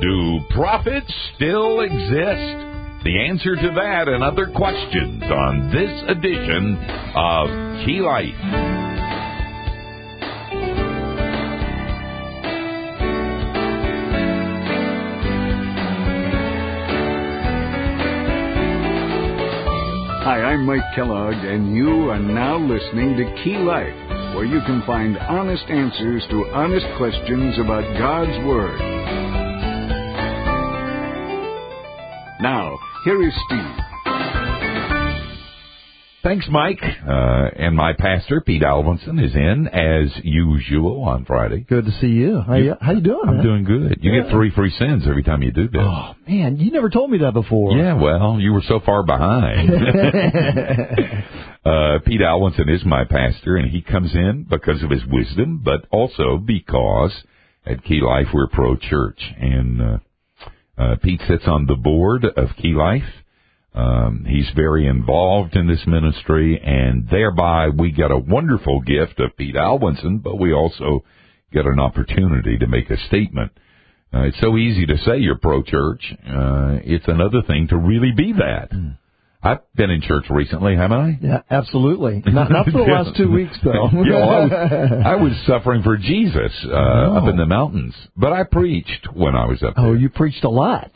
Do prophets still exist? The answer to that and other questions on this edition of Key Life. Hi, I'm Mike Kellogg, and you are now listening to Key Life, where you can find honest answers to honest questions about God's Word. Now, here is Steve. Thanks, Mike. And my pastor, Pete Alvinson, is in as usual on Friday. Good to see you. How you doing? I'm doing good. You get 3 free sins every time you do this. Oh, man, you never told me that before. Yeah, well, you were so far behind. Pete Alvinson is my pastor, and he comes in because of his wisdom, but also because at Key Life we're pro-church. And Pete sits on the board of Key Life. He's very involved in this ministry, and thereby we get a wonderful gift of Pete Alvinson, but we also get an opportunity to make a statement. It's so easy to say you're pro-church. It's another thing to really be that. I've been in church recently, haven't I? Yeah, absolutely. Not for the last 2 weeks, though. I was suffering for Jesus up in the mountains, but I preached when I was up there. Oh, you preached a lot.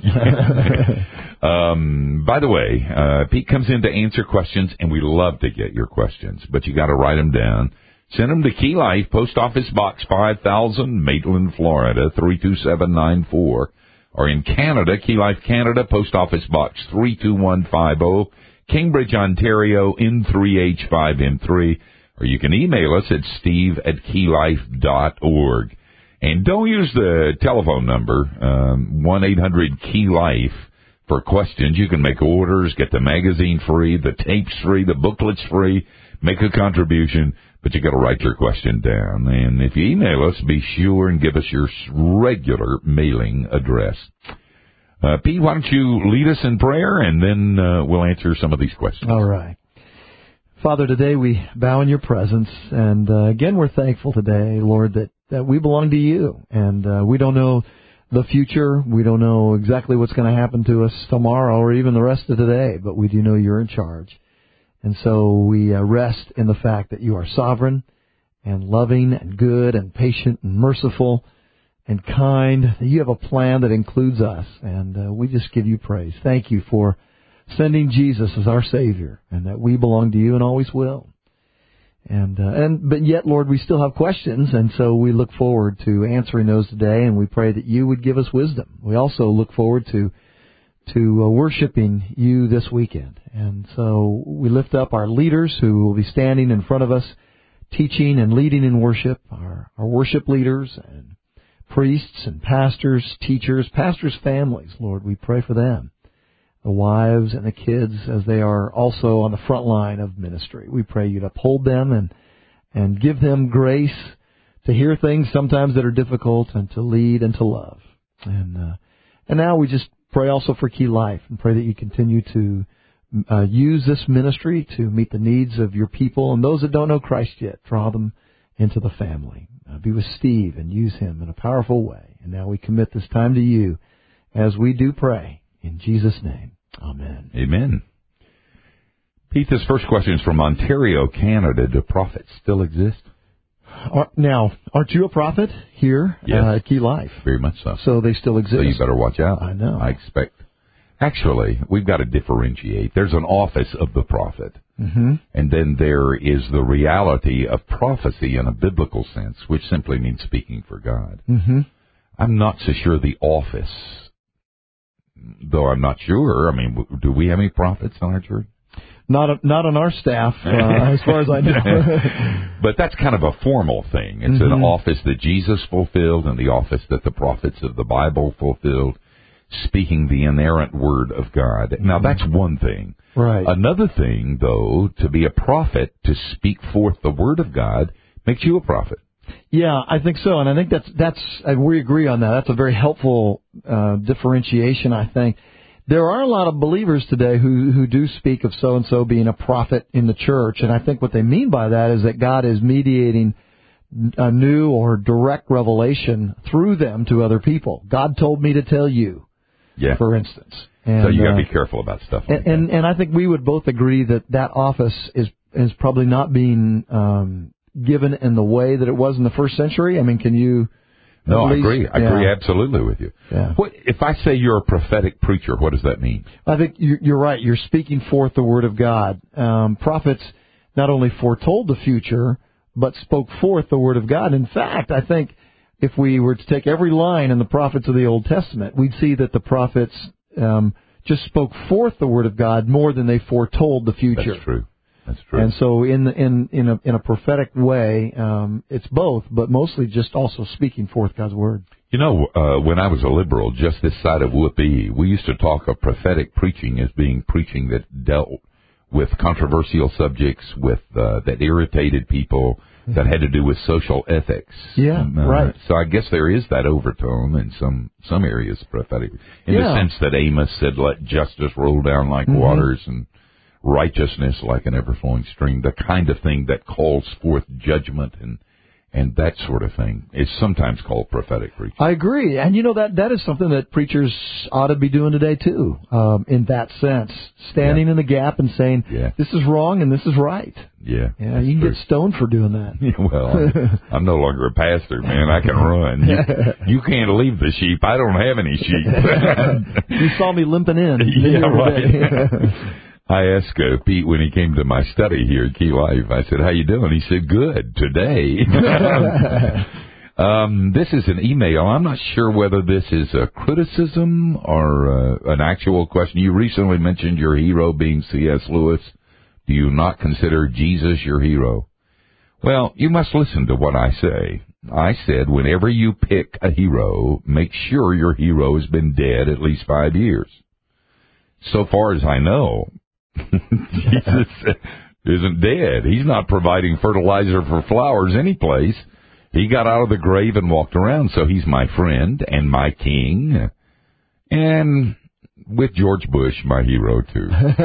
By the way, Pete comes in to answer questions, and we love to get your questions, but you got to write them down. Send them to Key Life, Post Office Box 5000, Maitland, Florida 32794. Or in Canada, Key Life Canada, Post Office Box 32150, Cambridge, Ontario, N3H5M3. Or you can email us at steve@keylife.org. And don't use the telephone number, 1-800-KEY-LIFE, for questions. You can make orders, get the magazine free, the tapes free, the booklets free, make a contribution, but you got to write your question down. And if you email us, be sure and give us your regular mailing address. Pete, why don't you lead us in prayer, and then we'll answer some of these questions. All right. Father, today we bow in your presence, and again, we're thankful today, Lord, that we belong to you, and we don't know the future. We don't know exactly what's going to happen to us tomorrow or even the rest of today, but we do know you're in charge. And so we rest in the fact that you are sovereign and loving and good and patient and merciful and kind. That you have a plan that includes us, and we just give you praise. Thank you for sending Jesus as our Savior, and that we belong to you and always will. But yet, Lord, we still have questions, and so we look forward to answering those today, and we pray that you would give us wisdom. We also look forward to worshiping you this weekend. And so we lift up our leaders who will be standing in front of us, teaching and leading in worship, our worship leaders and priests and pastors, teachers, pastors' families. Lord, we pray for them, the wives and the kids, as they are also on the front line of ministry. We pray you'd uphold them and give them grace to hear things sometimes that are difficult and to lead and to love. And now we just pray also for Key Life and pray that you continue to use this ministry to meet the needs of your people and those that don't know Christ yet. Draw them into the family. Be with Steve and use him in a powerful way. And now we commit this time to you as we do pray. In Jesus' name, amen. Amen. Pete, this first question is from Ontario, Canada. Do prophets still exist? Now, aren't you a prophet here at Key Life? Very much so. So they still exist. So you better watch out. I know. I expect. Actually, we've got to differentiate. There's an office of the prophet, and then there is the reality of prophecy in a biblical sense, which simply means speaking for God. I'm not so sure the office, though I'm not sure. I mean, do we have any prophets on our church? Not on our staff, as far as I know. But that's kind of a formal thing. It's an office that Jesus fulfilled and the office that the prophets of the Bible fulfilled, speaking the inerrant word of God. Now, that's one thing. Right. Another thing, though, to be a prophet, to speak forth the word of God, makes you a prophet. Yeah, I think so. And I think that's we agree on that. That's a very helpful differentiation, I think. There are a lot of believers today who do speak of so-and-so being a prophet in the church, and I think what they mean by that is that God is mediating a new or direct revelation through them to other people. God told me to tell you, for instance. And, so you got to be careful about stuff like that. And I think we would both agree that office is probably not being given in the way that it was in the first century. I mean, can you... No, I agree. I agree absolutely with you. Yeah. What, if I say you're a prophetic preacher, what does that mean? I think you're right. You're speaking forth the word of God. Prophets not only foretold the future, but spoke forth the word of God. In fact, I think if we were to take every line in the prophets of the Old Testament, we'd see that the prophets just spoke forth the word of God more than they foretold the future. That's true. That's true. And so in a prophetic way, it's both, but mostly just also speaking forth God's word. You know, when I was a liberal, just this side of Whoopee, we used to talk of prophetic preaching as being preaching that dealt with controversial subjects, with that irritated people, that had to do with social ethics. Yeah, right. So I guess there is that overtone in some areas prophetic, in the sense that Amos said, "Let justice roll down like waters and righteousness like an ever-flowing stream." The kind of thing that calls forth judgment and that sort of thing is sometimes called prophetic preaching. I agree. And you know, that is something that preachers ought to be doing today too, in that sense. Standing in the gap and saying, this is wrong and this is right. Yeah, you can get stoned for doing that. Yeah, well, I'm no longer a pastor, man. I can run. You can't leave the sheep. I don't have any sheep. You saw me limping in. Yeah, right. I asked Pete when he came to my study here at Key Life, I said, "How you doing?" He said, "Good, today." This is an email. I'm not sure whether this is a criticism or an actual question. You recently mentioned your hero being C.S. Lewis. Do you not consider Jesus your hero? Well, you must listen to what I say. I said, whenever you pick a hero, make sure your hero has been dead at least 5 years. So far as I know, Jesus isn't dead. He's not providing fertilizer for flowers anyplace. He got out of the grave and walked around, so he's my friend and my king. And with George Bush, my hero, too.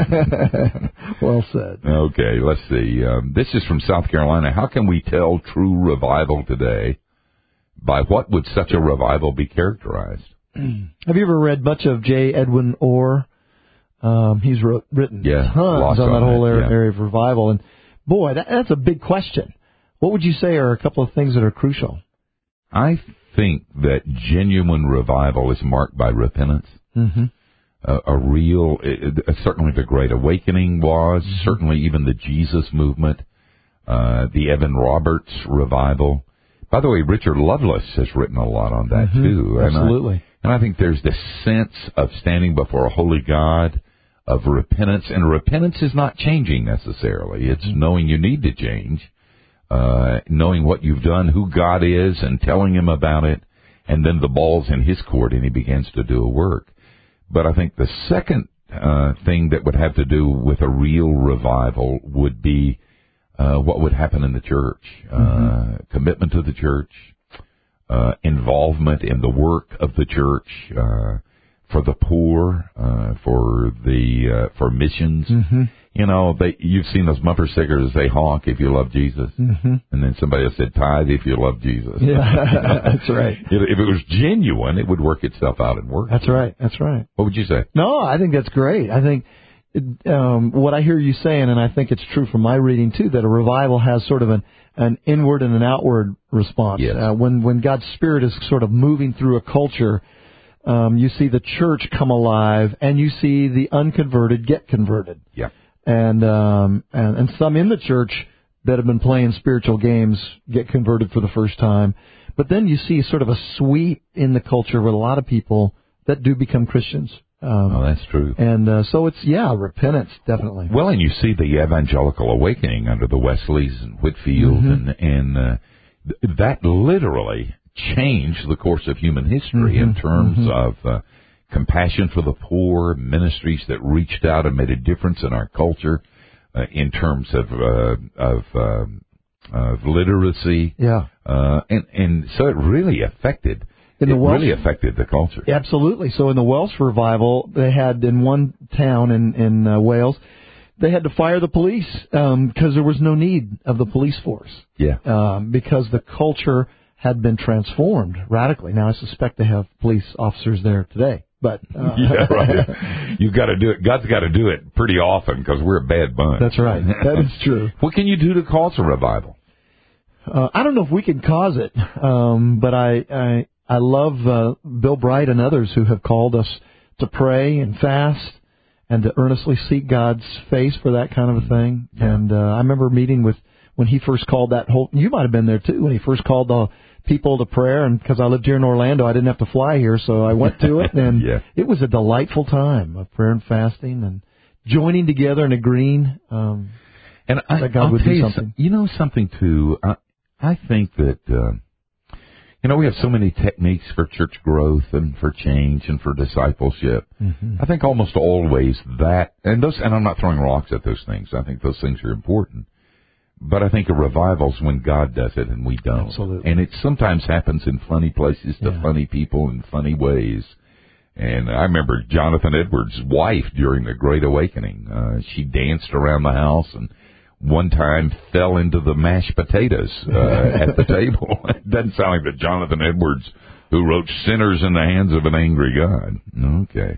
Well said. Okay, let's see. This is from South Carolina. How can we tell true revival today? By what would such a revival be characterized? Have you ever read much of J. Edwin Orr? He's written tons on that whole area of revival. And, boy, that's a big question. What would you say are a couple of things that are crucial? I think that genuine revival is marked by repentance. Mm-hmm. A real, certainly the Great Awakening was, certainly even the Jesus movement, the Evan Roberts revival. By the way, Richard Lovelace has written a lot on that, too. Absolutely. And I think there's this sense of standing before a holy God, of repentance, and repentance is not changing necessarily. It's knowing you need to change, knowing what you've done, who God is, and telling Him about it, and then the ball's in His court and He begins to do a work. But I think the second thing that would have to do with a real revival would be what would happen in the church, commitment to the church, involvement in the work of the church, for the poor, for missions. You know, you've seen those bumper stickers that say honk if you love Jesus, and then somebody else said tithe if you love Jesus. Yeah, that's right. If it was genuine, it would work itself out and work. That's right. That's right. What would you say? No, I think that's great. I think what I hear you saying, and I think it's true from my reading too, that a revival has sort of an inward and an outward response. Yes. When God's Spirit is sort of moving through a culture, you see the church come alive, and you see the unconverted get converted. Yeah. And some in the church that have been playing spiritual games get converted for the first time. But then you see sort of a sweep in the culture with a lot of people that do become Christians. That's true. And so it's, repentance, definitely. Well, and you see the evangelical awakening under the Wesleys and Whitfield, and that literally changed the course of human history in terms of compassion for the poor, ministries that reached out and made a difference in our culture, in terms of literacy. Yeah. And so it really affected. Really affected the culture. Absolutely. So in the Welsh revival, they had in one town in Wales, they had to fire the police because there was no need of the police force. Yeah. Because the culture had been transformed radically. Now, I suspect they have police officers there today. But yeah, right. You've got to do it. God's got to do it pretty often because we're a bad bunch. That's right. That is true. What can you do to cause a revival? I don't know if we can cause it, but I love Bill Bright and others who have called us to pray and fast and to earnestly seek God's face for that kind of a thing. Yeah. And I remember meeting with when he first called that whole. You might have been there too when he first called the people to prayer, and because I lived here in Orlando, I didn't have to fly here, so I went to it, and It was a delightful time of prayer and fasting and joining together and agreeing that God would do something. You know something too. I think that we have so many techniques for church growth and for change and for discipleship. Mm-hmm. I think almost always that, and I'm not throwing rocks at those things. I think those things are important. But I think a revival's when God does it and we don't. Absolutely. And it sometimes happens in funny places to funny people in funny ways. And I remember Jonathan Edwards' wife during the Great Awakening. She danced around the house and one time fell into the mashed potatoes at the table. It doesn't sound like the Jonathan Edwards who wrote Sinners in the Hands of an Angry God. Okay.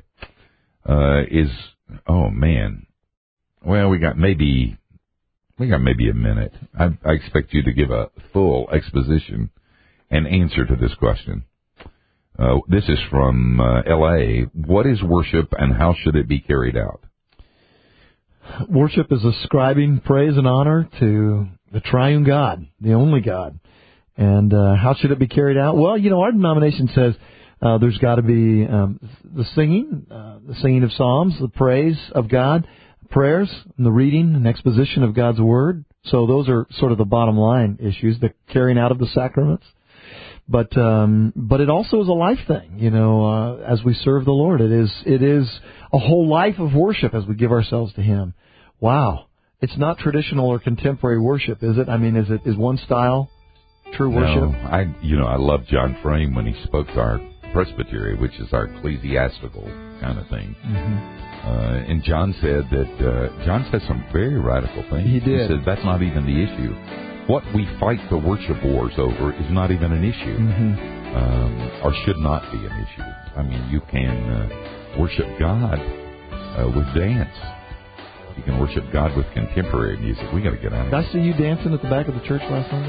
Oh, man. Well, we got maybe a minute. I expect you to give a full exposition and answer to this question. This is from L.A. What is worship and how should it be carried out? Worship is ascribing praise and honor to the triune God, the only God. And how should it be carried out? Well, our denomination says there's got to be the singing of psalms, the praise of God, prayers, and the reading and exposition of God's Word. So those are sort of the bottom line issues, the carrying out of the sacraments. But it also is a life thing, as we serve the Lord. It is a whole life of worship as we give ourselves to Him. Wow. It's not traditional or contemporary worship, is it? I mean, is one style true worship? No, I love John Frame when he spoke to our presbytery, which is our ecclesiastical kind of thing. Mm-hmm. And John said some very radical things. He did. He said that's not even the issue. What we fight the worship wars over is not even an issue, or should not be an issue. I mean, you can worship God with dance. You can worship God with contemporary music. We got to get out of here. Did I see you dancing at the back of the church last Sunday?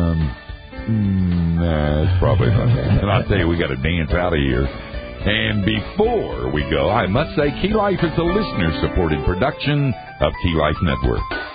Nah, it's probably not. And I'll tell you, we got to dance out of here. And before we go, I must say Key Life is a listener-supported production of Key Life Network.